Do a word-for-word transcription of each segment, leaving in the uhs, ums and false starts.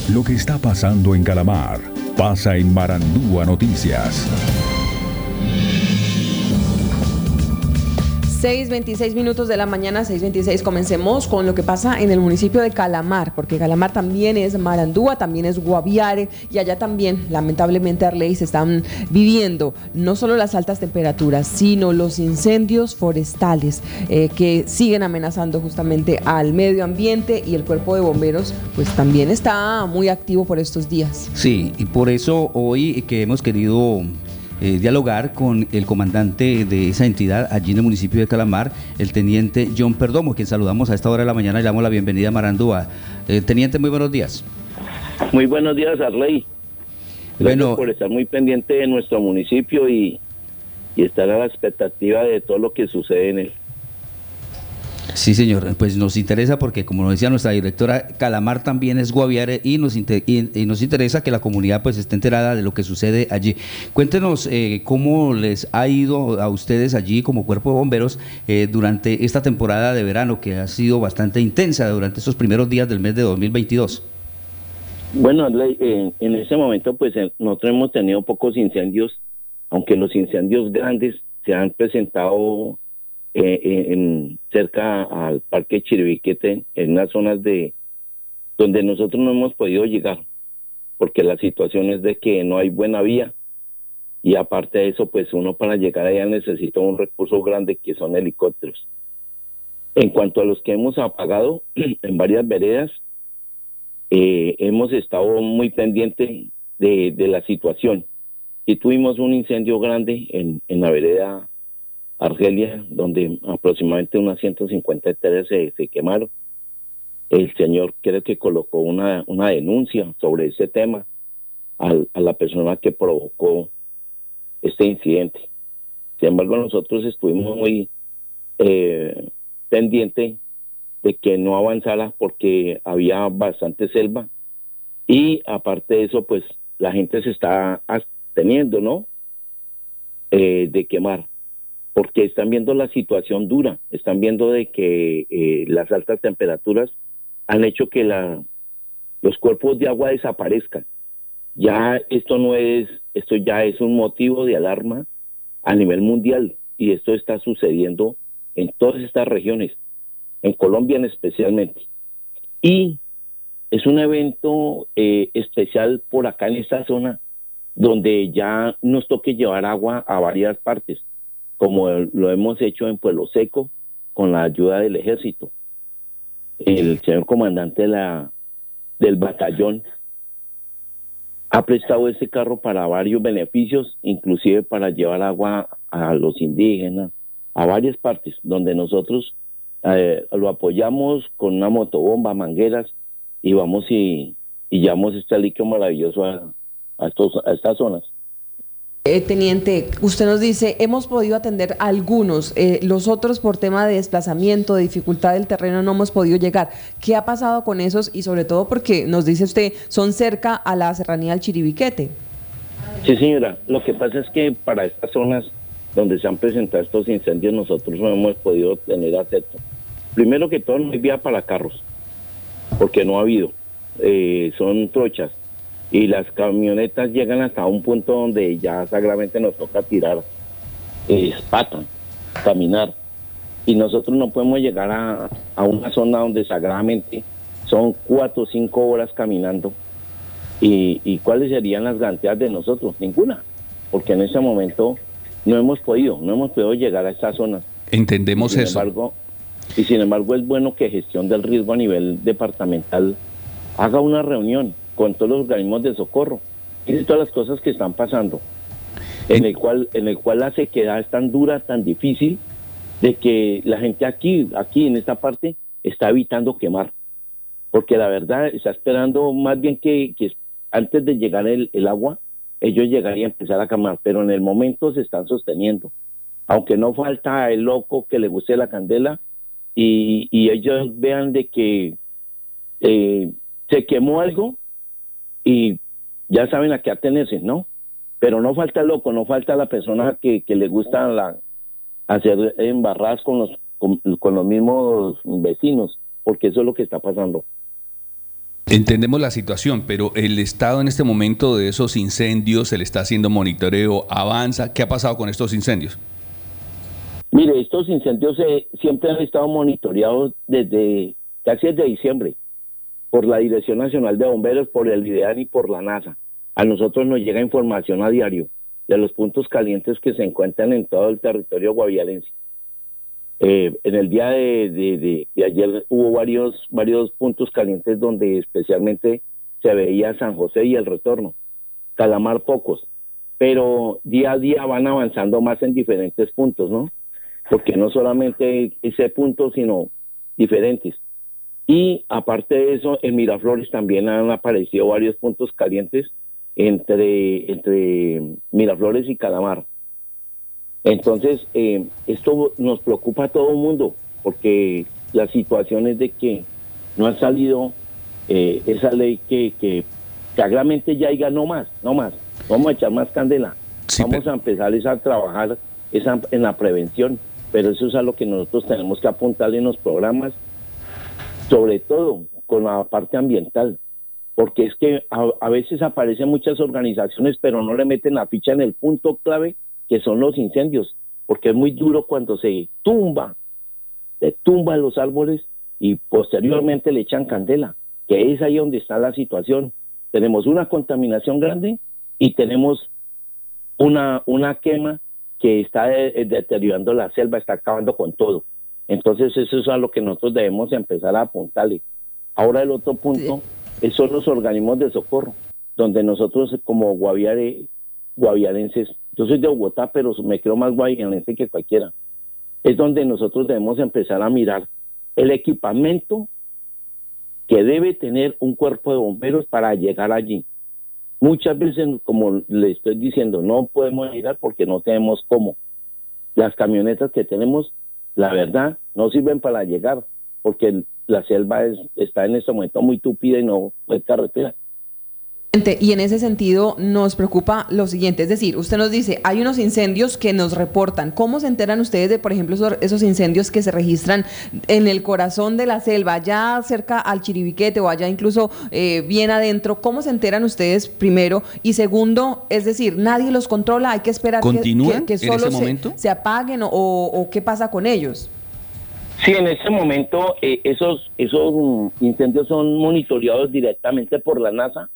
Lo que está pasando en Calamar pasa en Marandúa Noticias. seis veintiséis minutos de la mañana, seis veintiséis. Comencemos con lo que pasa en el municipio de Calamar, porque Calamar también es Marandúa, también es Guaviare, y allá también, lamentablemente, Arley, se están viviendo no solo las altas temperaturas, sino los incendios forestales eh, que siguen amenazando justamente al medio ambiente, y el cuerpo de bomberos pues también está muy activo por estos días. Sí, y por eso hoy que hemos querido Eh, dialogar con el comandante de esa entidad allí en el municipio de Calamar, el teniente John Perdomo, quien saludamos a esta hora de la mañana y le damos la bienvenida a Marandúa. Eh, teniente, muy buenos días. Muy buenos días, Arley. Gracias bueno, por estar muy pendiente de nuestro municipio y, y estar a la expectativa de todo lo que sucede en él. Sí, señor, pues nos interesa porque, como nos decía nuestra directora, Calamar también es Guaviare y nos, inter- y, y nos interesa que la comunidad pues esté enterada de lo que sucede allí. Cuéntenos eh, cómo les ha ido a ustedes allí como cuerpo de bomberos eh, durante esta temporada de verano, que ha sido bastante intensa durante estos primeros días del mes de dos mil veintidós. Bueno, en, en ese momento pues nosotros hemos tenido pocos incendios, aunque los incendios grandes se han presentado Eh, en, cerca al Parque Chiribiquete, en unas zonas de donde nosotros no hemos podido llegar, porque la situación es de que no hay buena vía, y aparte de eso, pues uno para llegar allá necesita un recurso grande que son helicópteros. En cuanto a los que hemos apagado en varias veredas, eh, hemos estado muy pendientes de, de la situación, y tuvimos un incendio grande en, en la vereda Argelia, donde aproximadamente unas ciento cincuenta hectáreas se, se quemaron. El señor creo que colocó una, una denuncia sobre ese tema a, a la persona que provocó este incidente. Sin embargo, nosotros estuvimos muy eh, pendientes de que no avanzara porque había bastante selva, y aparte de eso, pues la gente se está absteniendo, ¿no? Eh, de quemar, porque están viendo la situación dura, están viendo de que eh, las altas temperaturas han hecho que la, los cuerpos de agua desaparezcan. Ya esto no es, esto ya es un motivo de alarma a nivel mundial, y esto está sucediendo en todas estas regiones, en Colombia especialmente. Y es un evento eh, especial por acá en esta zona, donde ya nos toque llevar agua a varias partes, como lo hemos hecho en Pueblo Seco, con la ayuda del ejército. El señor comandante de la, del batallón ha prestado ese carro para varios beneficios, inclusive para llevar agua a los indígenas, a varias partes, donde nosotros eh, lo apoyamos con una motobomba, mangueras, y vamos y, y llevamos este líquido maravilloso a, a, estos, a estas zonas. Eh, teniente, usted nos dice, hemos podido atender a algunos, eh, los otros por tema de desplazamiento, de dificultad del terreno no hemos podido llegar. ¿Qué ha pasado con esos? Y sobre todo porque nos dice usted, son cerca a la serranía del Chiribiquete. Sí, señora, lo que pasa es que para estas zonas donde se han presentado estos incendios nosotros no hemos podido tener acceso. Primero que todo no hay vía para carros, porque no ha habido, eh, son trochas. Y las camionetas llegan hasta un punto donde ya sagramente nos toca tirar eh, pata, caminar. Y nosotros no podemos llegar a, a una zona donde sagradamente son cuatro o cinco horas caminando. Y, ¿Y cuáles serían las garantías de nosotros? Ninguna. Porque en ese momento no hemos podido, no hemos podido llegar a esta zona. Entendemos y sin eso. Embargo, y sin embargo es bueno que gestión del riesgo a nivel departamental haga una reunión con todos los organismos de socorro y todas las cosas que están pasando, en el cual en el cual la sequedad es tan dura, tan difícil, de que la gente aquí, aquí en esta parte, está evitando quemar, porque la verdad está esperando más bien que, que antes de llegar el, el agua, ellos llegarían a empezar a quemar, pero en el momento se están sosteniendo, aunque no falta el loco que le guste la candela, y, y ellos vean de que eh, se quemó algo, y ya saben a qué atenerse, ¿no? Pero no falta el loco, no falta la persona que, que le gusta la, hacer embarradas con los, con, con los mismos vecinos, porque eso es lo que está pasando. Entendemos la situación, pero el estado en este momento de esos incendios, se le está haciendo monitoreo, avanza. ¿Qué ha pasado con estos incendios? Mire, estos incendios eh, siempre han estado monitoreados desde casi desde diciembre por la Dirección Nacional de Bomberos, por el IDEAN y por la NASA. A nosotros nos llega información a diario de los puntos calientes que se encuentran en todo el territorio guaviarense. Eh, en el día de, de, de, de ayer hubo varios varios puntos calientes donde especialmente se veía San José y el retorno. Calamar pocos, pero día a día van avanzando más en diferentes puntos, ¿no? Porque no solamente ese punto, sino diferentes. Y aparte de eso, en Miraflores también han aparecido varios puntos calientes entre, entre Miraflores y Calamar. Entonces, eh, esto nos preocupa a todo el mundo, porque la situación es de que no ha salido eh, esa ley que, que claramente ya diga no más, no más, vamos a echar más candela, sí, vamos pero... a empezar esa, a trabajar esa, en la prevención, pero eso es a lo que nosotros tenemos que apuntar en los programas, sobre todo con la parte ambiental, porque es que a, a veces aparecen muchas organizaciones, pero no le meten la ficha en el punto clave, que son los incendios, porque es muy duro cuando se tumba, se tumban los árboles y posteriormente le echan candela, que es ahí donde está la situación. Tenemos una contaminación grande y tenemos una, una quema que está de, deteriorando la selva, está acabando con todo. Entonces eso es a lo que nosotros debemos empezar a apuntarle. Ahora el otro punto sí. son los organismos de socorro, donde nosotros como Guaviare, guaviarenses, yo soy de Bogotá, pero me creo más guaviarense que cualquiera, es donde nosotros debemos empezar a mirar el equipamiento que debe tener un cuerpo de bomberos para llegar allí. Muchas veces, como le estoy diciendo, no podemos llegar porque no tenemos cómo. Las camionetas que tenemos, la verdad, no sirven para llegar, porque la selva es, está en este momento muy tupida y no hay carretera. Y en ese sentido nos preocupa lo siguiente, es decir, usted nos dice, hay unos incendios que nos reportan. ¿Cómo se enteran ustedes de, por ejemplo, esos, esos incendios que se registran en el corazón de la selva, allá cerca al Chiribiquete o allá incluso eh, bien adentro? ¿Cómo se enteran ustedes primero? Y segundo, es decir, nadie los controla, hay que esperar que, que, que solo en ese se, momento? se apaguen o, o qué pasa con ellos. Sí, en ese momento eh, esos, esos um, incendios son monitoreados directamente por la NASA.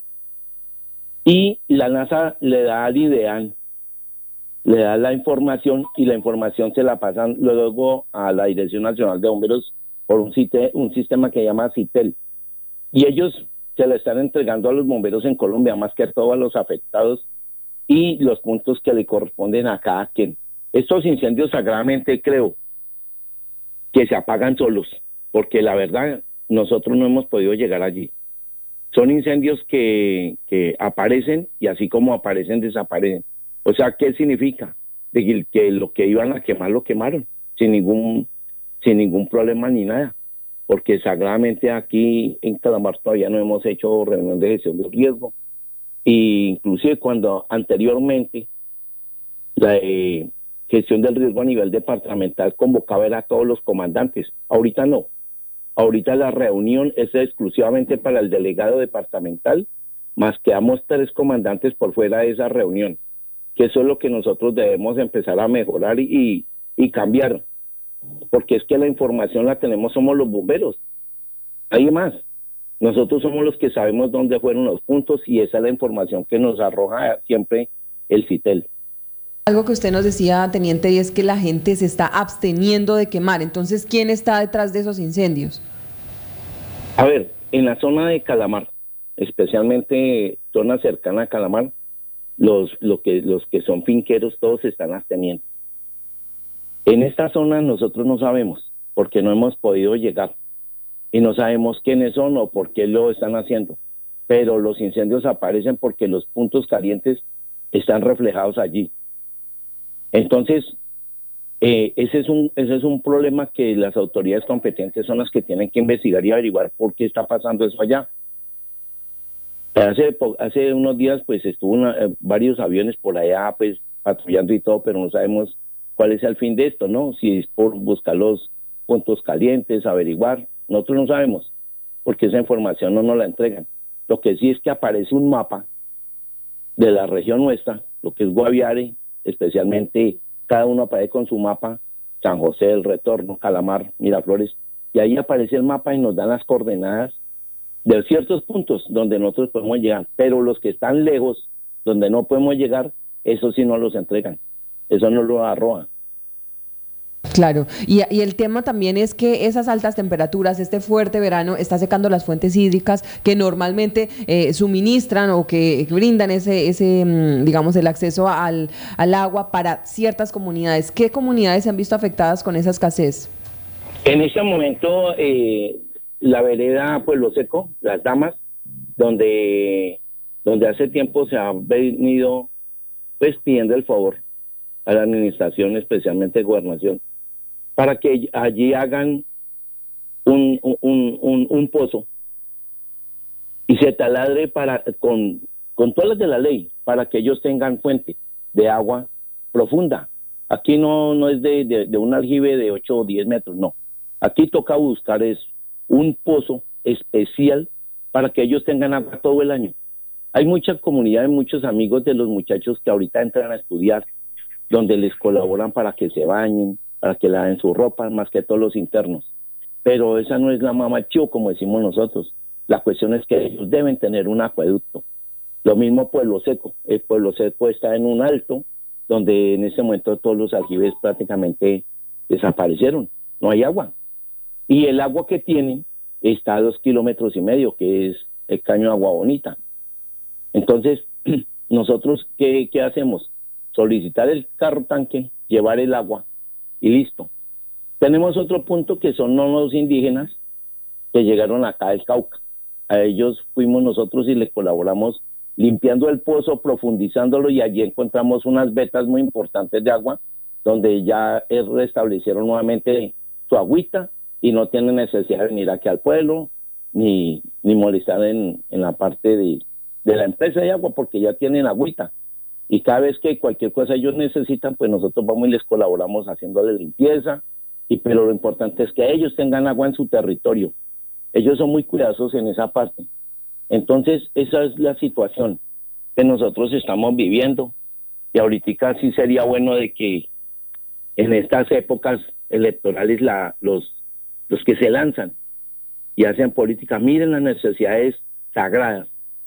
Y la NASA le da al IDEAN, le da la información y la información se la pasan luego a la Dirección Nacional de Bomberos por un, cite, un sistema que se llama CITEL. Y ellos se la están entregando a los bomberos en Colombia, más que a todos los afectados y los puntos que le corresponden a cada quien. Estos incendios sagradamente creo que se apagan solos, porque la verdad nosotros no hemos podido llegar allí. Son incendios que, que aparecen y así como aparecen, desaparecen. O sea, ¿qué significa? De que, que lo que iban a quemar, lo quemaron, sin ningún, sin ningún problema ni nada. Porque sagradamente aquí en Calamar todavía no hemos hecho reunión de gestión de riesgo. E inclusive cuando anteriormente la eh, gestión del riesgo a nivel departamental convocaba a todos los comandantes, ahorita no. Ahorita la reunión es exclusivamente para el delegado departamental, más quedamos tres comandantes por fuera de esa reunión, que eso es lo que nosotros debemos empezar a mejorar y, y cambiar, porque es que la información la tenemos, somos los bomberos, hay más, nosotros somos los que sabemos dónde fueron los puntos y esa es la información que nos arroja siempre el CITEL. Algo que usted nos decía, teniente, y es que la gente se está absteniendo de quemar. Entonces, ¿quién está detrás de esos incendios? A ver, en la zona de Calamar, especialmente zona cercana a Calamar, los, lo que, los que son finqueros todos se están absteniendo. En esta zona nosotros no sabemos, porque no hemos podido llegar. Y no sabemos quiénes son o por qué lo están haciendo. Pero los incendios aparecen porque los puntos calientes están reflejados allí. Entonces, eh, ese es un ese es un problema que las autoridades competentes son las que tienen que investigar y averiguar por qué está pasando eso allá. Hace hace unos días, pues, estuvo una, eh, varios aviones por allá, pues, patrullando y todo, pero no sabemos cuál es el fin de esto, ¿no? Si es por buscar los puntos calientes, averiguar, nosotros no sabemos. porque esa información no nos la entregan. Lo que sí es que aparece un mapa de la región nuestra, lo que es Guaviare, especialmente cada uno aparece con su mapa, San José, El Retorno, Calamar, Miraflores, y ahí aparece el mapa y nos dan las coordenadas de ciertos puntos donde nosotros podemos llegar, pero los que están lejos, donde no podemos llegar, eso sí no los entregan, eso no lo arrojan. Claro, y, y el tema también es que esas altas temperaturas, este fuerte verano, está secando las fuentes hídricas que normalmente eh, suministran o que brindan ese, ese digamos, el acceso al, al agua para ciertas comunidades. ¿Qué comunidades se han visto afectadas con esa escasez? En este momento, eh, la vereda Pueblo Seco, Las Damas, donde, donde hace tiempo se ha venido pues pidiendo el favor a la administración, especialmente Gobernación, para que allí hagan un, un, un, un pozo y se taladre para, con, con todas las de la ley, para que ellos tengan fuente de agua profunda. Aquí no, no es de, de, de un aljibe de ocho o diez metros, no. Aquí toca buscar es un pozo especial para que ellos tengan agua todo el año. Hay mucha comunidad, muchos amigos de los muchachos que ahorita entran a estudiar, donde les colaboran para que se bañen, para que laven su ropa, más que todos los internos. Pero esa no es la mamachio, como decimos nosotros. La cuestión es que ellos deben tener un acueducto. Lo mismo Pueblo Seco. El Pueblo Seco está en un alto, donde en ese momento todos los aljibes prácticamente desaparecieron. No hay agua. Y el agua que tienen está a dos kilómetros y medio, que es el caño de Agua Bonita. Entonces, nosotros, ¿qué, qué hacemos? Solicitar el carro tanque, llevar el agua, y listo. Tenemos otro punto que son los indígenas que llegaron acá del Cauca. A ellos fuimos nosotros y les colaboramos limpiando el pozo, profundizándolo, y allí encontramos unas vetas muy importantes de agua, donde ya restablecieron nuevamente su agüita y no tienen necesidad de venir aquí al pueblo ni, ni molestar en, en la parte de, de la empresa de agua, porque ya tienen agüita. Y cada vez que cualquier cosa ellos necesitan, pues nosotros vamos y les colaboramos haciéndole limpieza, y pero lo importante es que ellos tengan agua en su territorio. Ellos son muy cuidadosos en esa parte. Entonces, esa es la situación que nosotros estamos viviendo. Y ahorita sí sería bueno de que en estas épocas electorales la, los, los que se lanzan y hacen política, miren las necesidades sagradas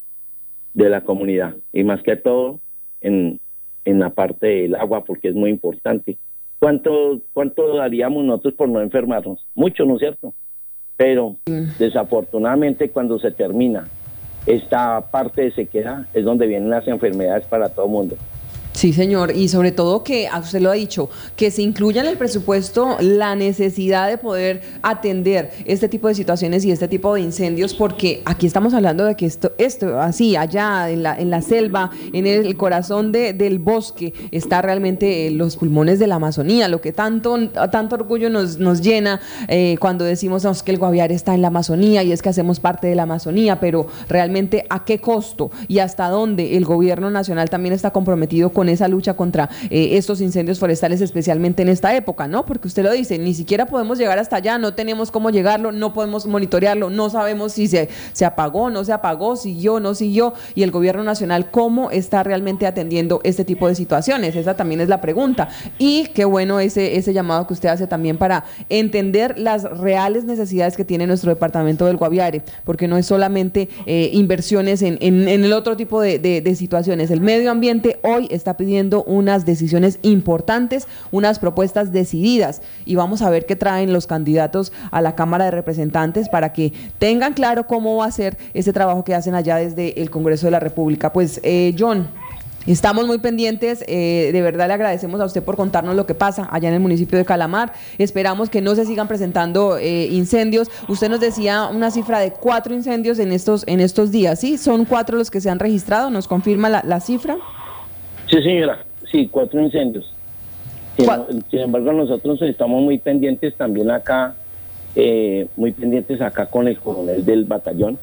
de la comunidad, y más que todo en, en la parte del agua, porque es muy importante. ¿Cuánto, cuánto daríamos nosotros por no enfermarnos? Mucho, ¿no es cierto? Pero desafortunadamente cuando se termina esta parte de sequedad es donde vienen las enfermedades para todo el mundo. Sí, señor, y sobre todo que, a usted lo ha dicho, que se incluya en el presupuesto la necesidad de poder atender este tipo de situaciones y este tipo de incendios, porque aquí estamos hablando de que esto, esto así, allá en la, en la selva, en el corazón de, del bosque, está realmente los pulmones de la Amazonía, lo que tanto, tanto orgullo nos, nos llena eh, cuando decimos no, es que el Guaviare está en la Amazonía y es que hacemos parte de la Amazonía, pero realmente ¿a qué costo y hasta dónde el gobierno nacional también está comprometido con esa lucha contra eh, estos incendios forestales, especialmente en esta época, ¿no? Porque usted lo dice, ni siquiera podemos llegar hasta allá, no tenemos cómo llegarlo, no podemos monitorearlo, no sabemos si se, se apagó, no se apagó, siguió, no siguió, y el gobierno nacional, ¿cómo está realmente atendiendo este tipo de situaciones? Esa también es la pregunta. Y qué bueno ese, ese llamado que usted hace también para entender las reales necesidades que tiene nuestro departamento del Guaviare, porque no es solamente eh, inversiones en, en, en el otro tipo de, de, de situaciones. El medio ambiente hoy está pidiendo unas decisiones importantes, unas propuestas decididas, y vamos a ver qué traen los candidatos a la Cámara de Representantes para que tengan claro cómo va a ser ese trabajo que hacen allá desde el Congreso de la República. Pues, eh, John, estamos muy pendientes, eh, de verdad le agradecemos a usted por contarnos lo que pasa allá en el municipio de Calamar. Esperamos que no se sigan presentando eh, incendios. Usted nos decía una cifra de cuatro incendios en estos, en estos días, ¿sí? ¿Son cuatro los que se han registrado? ¿Nos confirma la, la cifra? Sí, señora, sí, cuatro incendios. Sin, sin embargo, nosotros estamos muy pendientes también acá, eh, muy pendientes acá con el coronel del batallón,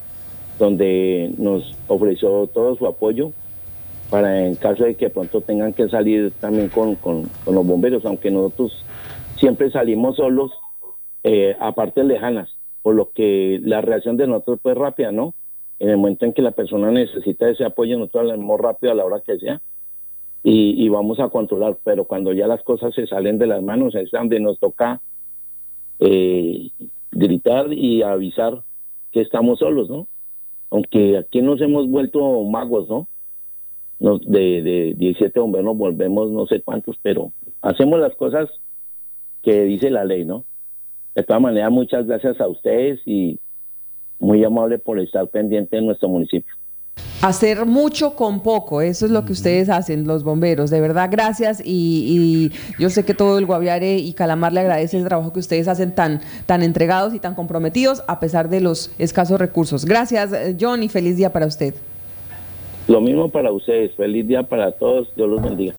donde nos ofreció todo su apoyo para en caso de que pronto tengan que salir también con, con, con los bomberos, aunque nosotros siempre salimos solos eh, a partes lejanas, por lo que la reacción de nosotros fue rápida, ¿no? En el momento en que la persona necesita ese apoyo, nosotros le damos rápido a la hora que sea y, y vamos a controlar, pero cuando ya las cosas se salen de las manos es donde nos toca eh, gritar y avisar que estamos solos, ¿no? Aunque aquí nos hemos vuelto magos, ¿no? Nos, de, de diecisiete bomberos nos volvemos no sé cuántos, pero hacemos las cosas que dice la ley, ¿no? De todas maneras, muchas gracias a ustedes y muy amable por estar pendiente de nuestro municipio. Hacer mucho con poco, eso es lo que ustedes hacen, los bomberos. De verdad, gracias. Y, y yo sé que todo el Guaviare y Calamar le agradece el trabajo que ustedes hacen tan, tan entregados y tan comprometidos a pesar de los escasos recursos. Gracias, John, y feliz día para usted. Lo mismo para ustedes. Feliz día para todos. Dios los bendiga.